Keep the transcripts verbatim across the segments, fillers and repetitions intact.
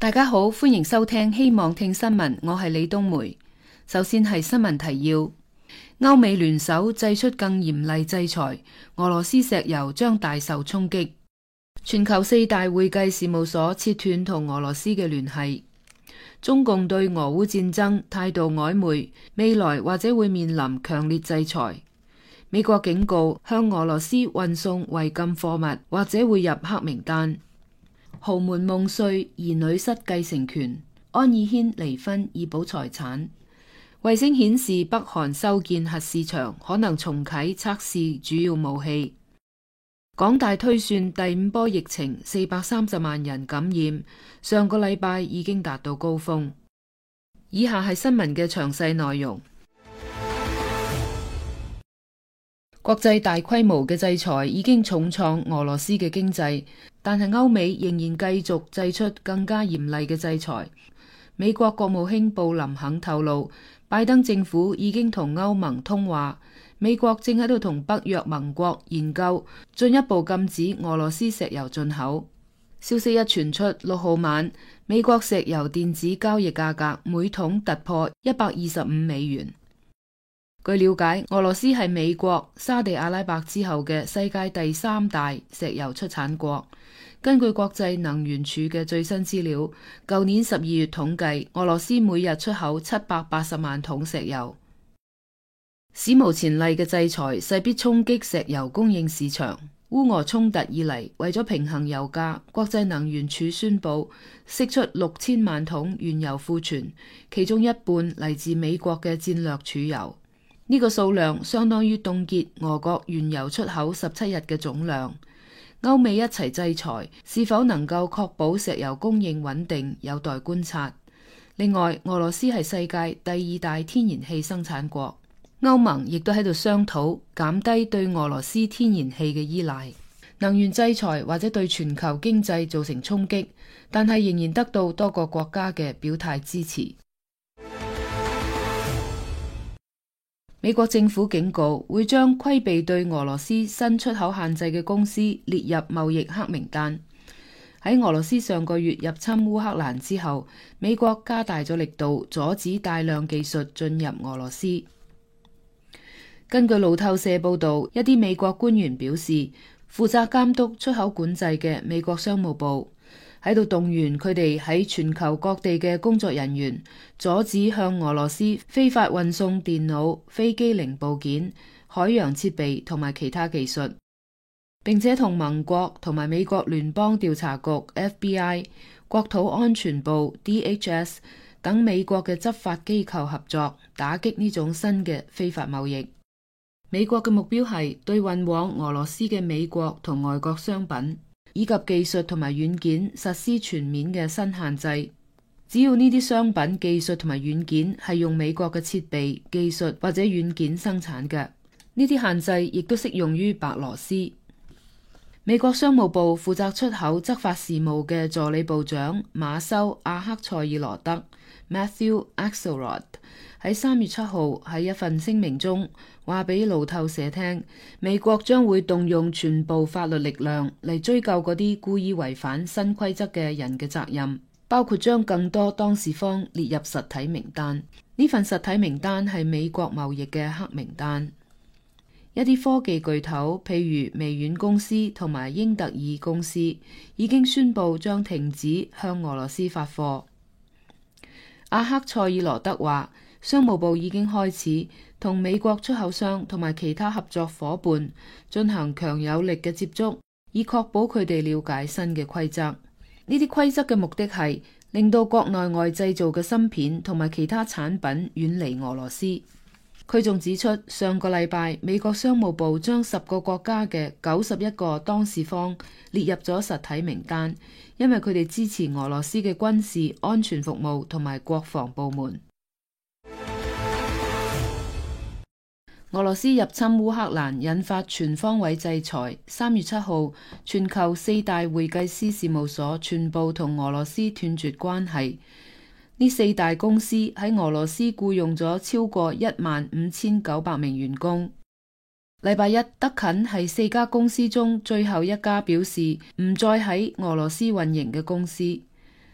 大家好，歡迎收聽希望聽新聞，我係李冬梅。首先係新聞提要：歐美聯手祭出更嚴厲制裁，俄羅斯石油將大受衝擊。全球四大會計事務所切斷同俄羅斯嘅聯繫。中共對俄烏戰爭態度曖昧，未來或者會面臨強烈制裁。美國警告向俄羅斯運送違禁貨物或者會入黑名單。豪門夢碎，兒女失繼承權。安以軒離婚以保財產。衛星顯示北韓修建核試場，可能重啟測試主要武器。港大推算第五波疫情四百三十萬人感染，上個禮拜已經達到高峰。以下係新聞嘅詳細內容。國際大規模嘅制裁已經重創俄羅斯嘅經濟，但係歐美仍然繼續祭出更加嚴厲嘅制裁。美國國務卿布林肯透露，拜登政府已經同歐盟通話，美國正喺度同北約盟國研究進一步禁止俄羅斯石油進口。消息一傳出，六號晚美國石油電子交易價格每桶突破一百二十五美元。據了解，俄羅斯係美國、沙地阿拉伯之後嘅世界第三大石油出產國。根據國際能源署嘅最新資料，舊年十二月統計，俄羅斯每日出口七百八十萬桶石油。史無前例嘅制裁勢必衝擊石油供應市場。烏俄衝突以嚟，為咗平衡油價，國際能源署宣布釋出六千萬桶原油庫存，其中一半嚟自美國嘅戰略儲油。呢個數量相當於凍結俄國原油出口十七日嘅總量。歐美一齊制裁，是否能夠確保石油供應穩定，有待觀察。另外，俄羅斯係世界第二大天然氣生產國，歐盟亦都喺度商討減低對俄羅斯天然氣嘅依賴。能源制裁或者對全球經濟造成衝擊，但係仍然得到多個國家嘅表態支持。美國政府警告會將規避對俄羅斯新出口限制嘅公司列入貿易黑名單。喺俄羅斯上個月入侵烏克蘭之後，美國加大咗力度阻止大量技術進入俄羅斯。根據路透社報道，一啲美國官員表示，負責監督出口管制嘅美國商務部喺度動員佢哋喺全球各地嘅工作人員，阻止向俄羅斯非法運送電腦、飛機零部件、海洋設備同埋其他技術，並且同盟國同埋美國聯邦調查局 F B I、國土安全部 D H S 等美國嘅執法機構合作，打擊呢種新嘅非法貿易。美國嘅目標係對運往俄羅斯嘅美國同外國商品以及技術同埋軟件實施全面嘅新限制。只要呢啲商品、技術同埋軟件係用美國嘅設備、技術或者軟件生產嘅，呢啲限制亦都適用於白羅斯。美國商務部負責出口執法事務嘅助理部長馬修·阿克塞爾羅德 Matthew Axelrod 喺三月七號喺一份聲明中話俾路透社聽，美國將會動用全部法律力量嚟追究嗰啲故意違反新規則嘅人嘅責任，包括將更多當事方列入實體名單。呢份實體名單係美國貿易嘅黑名單。一啲科技巨頭，譬如微軟公司同埋英特爾公司，已經宣布將停止向俄羅斯發貨。阿克塞爾羅德話，商務部已經開始同美國出口商同埋其他合作夥伴進行強有力嘅接觸，以確保佢哋了解新嘅規則。呢啲規則嘅目的係令到國內外製造嘅芯片同埋其他產品遠離俄羅斯。佢仲指出，上個禮拜美國商務部將十個國家嘅九十一個當事方列入咗實體名單，因為佢哋支持俄羅斯嘅軍事安全服務同埋國防部門。俄羅斯入侵烏克蘭引發全方位制裁。三月七號，全球四大會計師事務所全部同俄羅斯斷絕關係。呢四大公司喺俄羅斯僱用咗超過一萬五千九百名員工。禮拜一，德勤係四家公司中最後一家表示唔再喺俄羅斯運營嘅公司。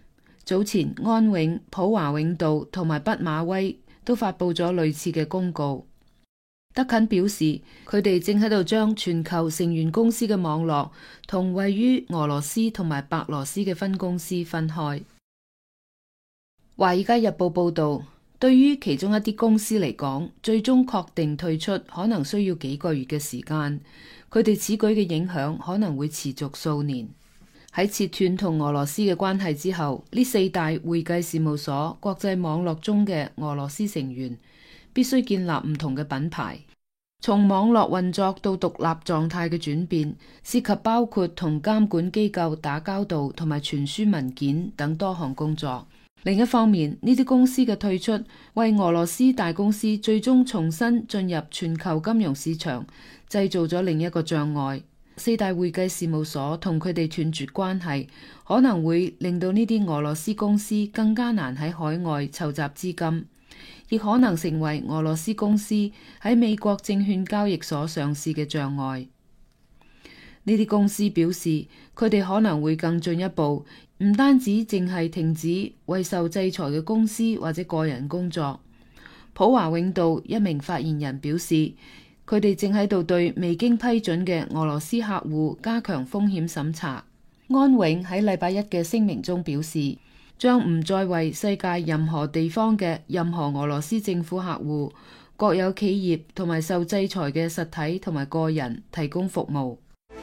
早前安永、普華永道同埋畢馬威都發佈咗類似嘅公告。德勤表示，佢哋正喺度將全球成員公司嘅網絡同位於俄羅斯同埋白羅斯嘅分公司分開。華爾街日報報道，對於其中一啲公司嚟講，最終確定退出可能需要幾個月嘅時間，佢哋此舉嘅影響可能會持續數年。喺切斷同俄羅斯嘅關係之後，呢四大會計事務所國際網絡中嘅俄羅斯成員必須建立唔同嘅品牌。從網絡運作到獨立狀態嘅轉變，涉及包括同監管機構打交道同埋傳輸文件等多項工作。另一方面，呢啲公司嘅退出為俄羅斯大公司最終重新進入全球金融市場製造咗另一個障礙。四大會計事務所同佢哋斷絕關係，可能會令到呢啲俄羅斯公司更加難喺海外籌集資金，亦可能成為俄羅斯公司喺美國證券交易所上市嘅障礙。呢啲公司表示，佢哋可能會更進一步，唔單止淨係停止為受制裁嘅公司或者個人工作。普華永道一名發言人表示，佢哋正喺度對未經批准嘅俄羅斯客戶加強風險審查。安永喺禮拜一嘅聲明中表示，將唔再為世界任何地方嘅任何俄羅斯政府客戶、國有企業同埋受制裁嘅實體同埋個人提供服務。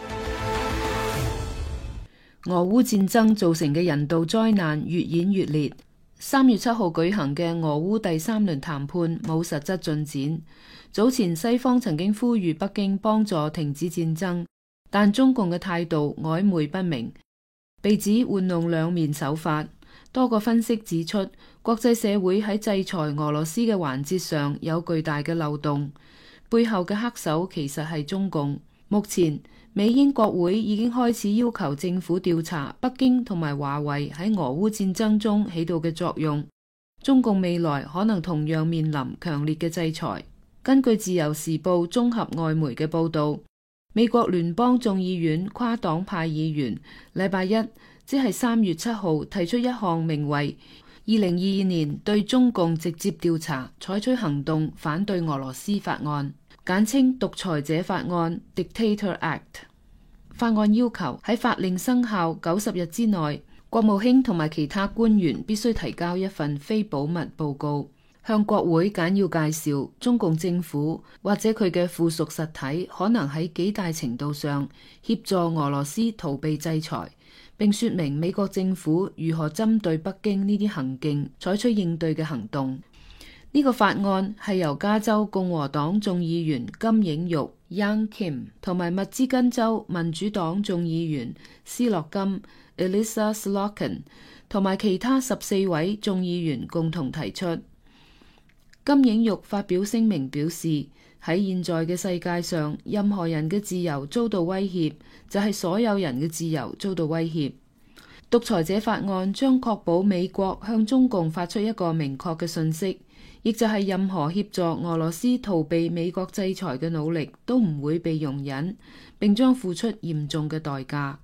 俄烏戰爭造成嘅人道災難越演越烈。三月七號舉行嘅俄烏第三輪談判冇實質進展。早前西方曾經呼籲北京幫助停止戰爭，但中共嘅態度曖昧不明，被指玩弄兩面手法。多個分析指出，國際社會喺制裁俄羅斯嘅環節上有巨大嘅漏洞，背後嘅黑手其實係中共。目前美英國會已經開始要求政府調查北京同埋華為喺俄烏戰爭中起到嘅作用。中共未來可能同樣面臨強烈嘅制裁。根據自由時報綜合外媒嘅報導，美國聯邦眾議院跨黨派議員禮拜一，即係三月七號提出一項名為《二零二二年對中共直接調查採取行動反對俄羅斯法案》，簡稱獨裁者法案 Dictator Act。法案要求喺法令生效九十日之內，國務卿同埋其他官員必須提交一份非保密報告，向國會簡要介紹中共政府或者佢嘅附屬實體可能喺幾大程度上協助俄羅斯逃避制裁，並說明美國政府如何針對北京呢啲行徑採取應對嘅行動。呢個法案係由加州共和黨眾議員金映玉 Young Kim 同埋密芝根州民主黨眾議員斯洛金 Elissa Slotkin 同埋其他十四位眾議員共同提出。金映玉發表聲明表示，喺現在嘅世界上，任何人嘅自由遭到威脅，就係所有人嘅自由遭到威脅。獨裁者法案將確保美國向中共發出一個明確嘅訊息，亦就係任何協助俄羅斯逃避美國制裁嘅努力都唔會被容忍，並將付出嚴重嘅代價。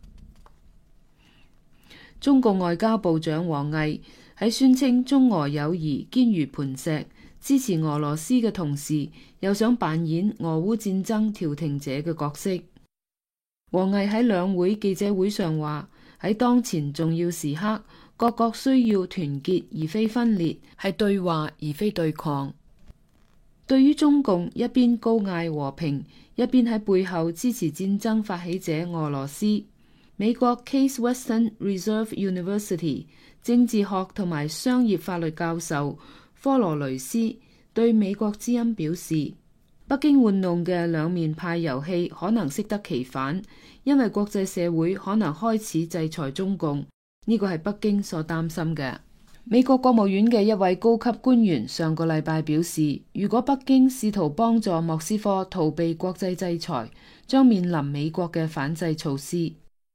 中共外交部長王毅喺宣稱中俄友誼堅如磐石，支持俄羅斯嘅同時，又想扮演俄烏戰爭調停者嘅角色。王毅喺兩會記者會上話，喺當前重要時刻，各國需要團結而非分裂，係對話而非對抗。對於中共一邊高嗌和平，一邊喺背後支持戰爭發起者俄羅斯，美國 Case Western Reserve University 政治學同埋商業法律教授科羅雷斯對美國之音表示，北京玩弄嘅兩面派遊戲可能適得其反，因為國際社會可能開始制裁中共，呢個係北京所擔心嘅。美國國務院嘅一位高級官員上個禮拜表示，如果北京試圖幫助莫斯科逃避國際制裁，將面臨美國嘅反制措施。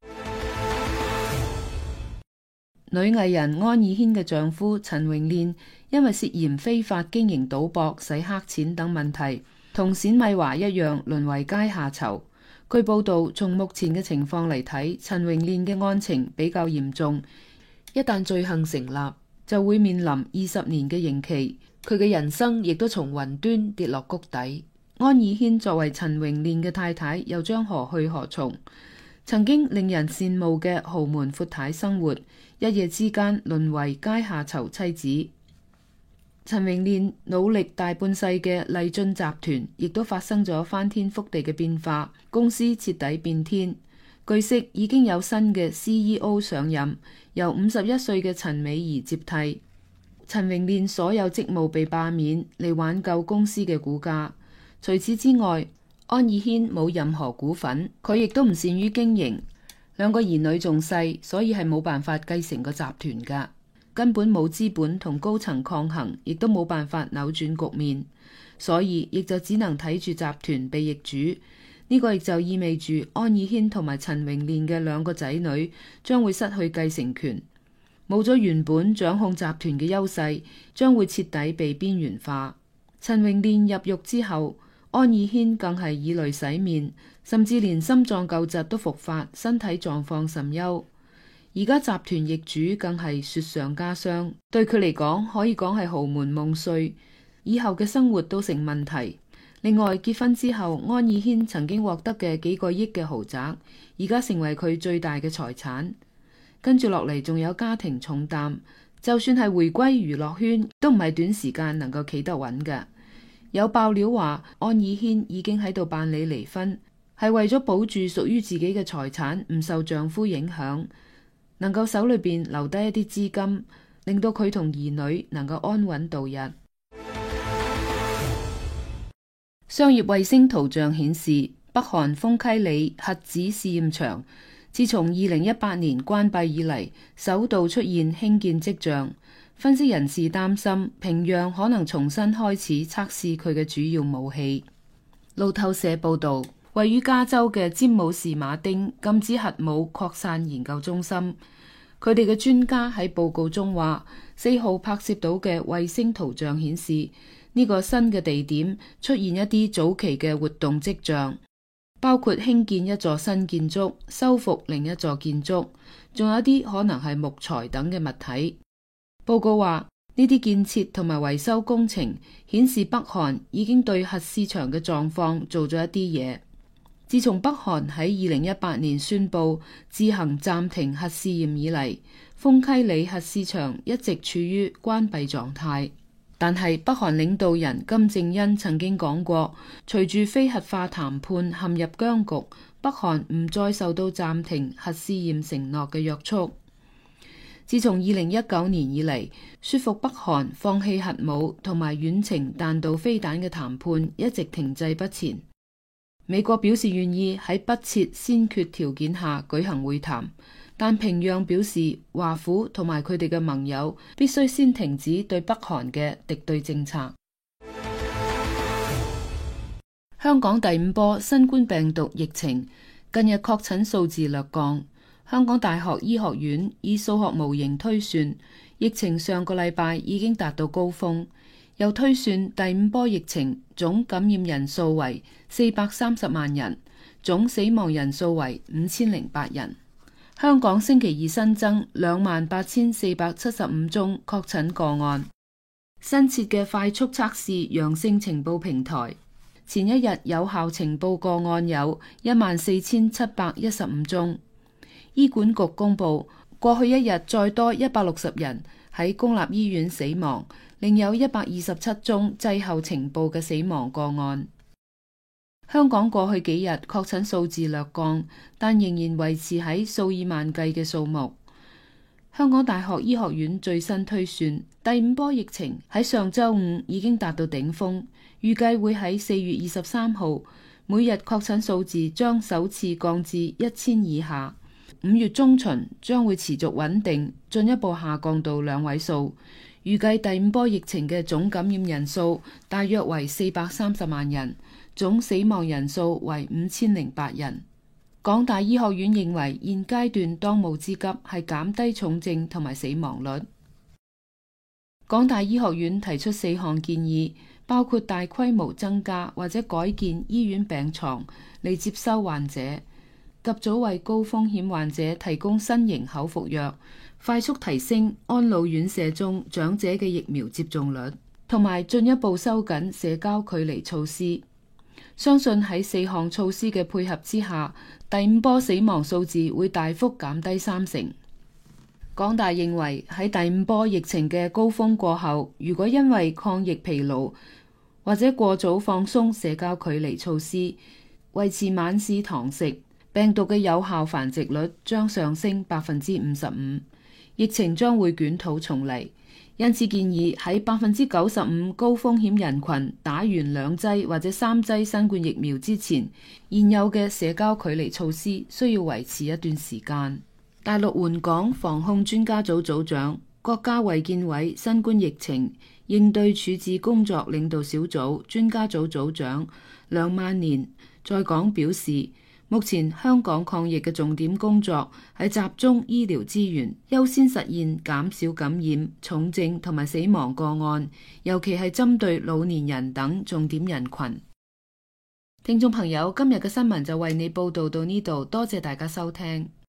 女藝人安以軒嘅丈夫陳榮煉因為涉嫌非法經營賭博、洗黑錢等問題，同冼米華一樣淪為階下囚。據報道，從目前嘅情況嚟睇，陳榮煉嘅案情比較嚴重， 一旦罪行成立，就會面臨二十年嘅刑期，佢嘅人生亦都從雲端跌落谷底。安以軒作為陳榮煉嘅太太，又將何去何從？曾經令人羨慕嘅豪門闊太生活，一夜之間淪為階下囚妻子。陳榮煉努力大半世嘅勵進集團，亦都發生咗翻天覆地嘅變化，公司徹底變天。據悉已經有新嘅 C E O 上任，由五十一歲嘅陳美儀接替。陳榮煉所有職務被罷免，嚟挽救公司嘅股價。除此之外，安以軒冇任何股份，佢亦都唔善於經營。兩個兒女仲細，所以係冇辦法繼承個集團噶。根本冇資本同高層抗衡，亦都冇辦法扭轉局面，所以亦就只能睇住集團被易主。呢、這個亦就意味住安以軒同埋陳榮煉嘅兩個仔女將會失去繼承權，冇咗原本掌控集團嘅優勢，將會徹底被邊緣化。陳榮煉入獄之後，安以軒更係以淚洗面，甚至連心臟舊疾都復發，身體狀況甚優。而家集團易主更係雪上加霜，對佢嚟講可以講係豪門夢碎，以後嘅生活都成問題。另外，結婚之後，安以軒曾經獲得嘅幾個億嘅豪宅，而家成為佢最大嘅財產。跟住落嚟仲有家庭重擔，就算係回歸娛樂圈，都唔係短時間能夠企得穩嘅。有爆料話，安以軒已經喺度辦理離婚，係為咗保住屬於自己嘅財產，唔受丈夫影響，能夠手裏邊留低一啲資金，令到佢同兒女能夠安穩度日。商業衛星圖像顯示，北韓豐溪里核子試驗場自從二零一八年關閉以嚟，首度出現興建跡象。分析人士擔心，平壤可能重新開始測試佢嘅主要武器。路透社報道，位於加州嘅詹姆士馬丁禁止核武擴散研究中心，佢哋嘅專家喺報告中話，四號拍攝到嘅衛星圖像顯示，呢個新嘅地點出現一啲早期嘅活動跡象，包括興建一座新建築、修復另一座建築，仲有一啲可能係木材等嘅物體。報告話，呢啲建設同埋維修工程顯示北韓已經對核試場嘅狀況做咗一啲嘢。自從北韓喺二零一八年宣布自行暫停核試驗以嚟，豐溪里核試場一直處於關閉狀態。但係北韓領導人金正恩曾經講過，隨住非核化談判陷入僵局，北韓唔再受到暫停核試驗承諾嘅約束。自從二零一九年以嚟，說服北韓放棄核武同埋遠程彈道飛彈嘅談判一直停滯不前。美國表示願意喺不設先決條件下舉行會談，但平壤表示華府同埋佢哋嘅盟友必須先停止對北韓嘅敵對政策。香港第五波新冠病毒疫情近日確診數字略降。香港大學醫學院以數學模型推算，疫情上個禮拜已經達到高峰，又推算第五波疫情總感染人數為四百三十萬人，總死亡人數為五千零八人。香港星期二新增兩萬八千四百七十五宗確診個案。新設嘅快速測試陽性情報平台，前一日有效情報個案有一萬四千七百一十五宗。醫管局公布，過去一日再多一百六十人喺公立醫院死亡，另有一百二十七宗滯後情報嘅死亡個案。香港過去幾日確診數字略降，但仍然維持喺數以萬計嘅數目。香港大學醫學院最新推算，第五波疫情喺上週五已經達到頂峰，預計會喺四月二十三號，每日確診數字將首次降至一千以下。五月中旬將會持續穩定，進一步下降到兩位數。預計第五波疫情嘅總感染人數大約為四百三十萬人，總死亡人數為五千零八人。港大醫學院認為現階段當務之急係減低重症同埋死亡率。港大醫學院提出四項建議，包括大規模增加或者改建醫院病床嚟接收患者。 及早為高風險患者提供新型口服藥，快速提升安老院舍中長者嘅疫苗接種率，同埋進一步收緊社交距離措施。相信喺四項措施嘅配合之下，第五波死亡數字會大幅減低三成。港大認為喺第五波疫情嘅高峰過後，如果因為抗疫疲勞或者過早放鬆社交距離措施，維持晚市堂食，病毒嘅有效繁殖率將上升百分之五十五，疫情將會捲土重嚟。因此建議喺百分之九十五高風險人群打完兩劑或者三劑新冠疫苗之前，現有嘅社交距離措施需要維持一段時間。大陸援港防控專家組組長、國家衛健委新冠疫情應對處置工作領導小組專家組組長梁萬年在港表示，目前香港抗疫嘅重點工作係集中醫療資源，優先實現減少感染、重症同埋死亡個案，尤其係針對老年人等重點人群。聽眾朋友，今日嘅新聞就為你報道到呢度，多謝大家收聽。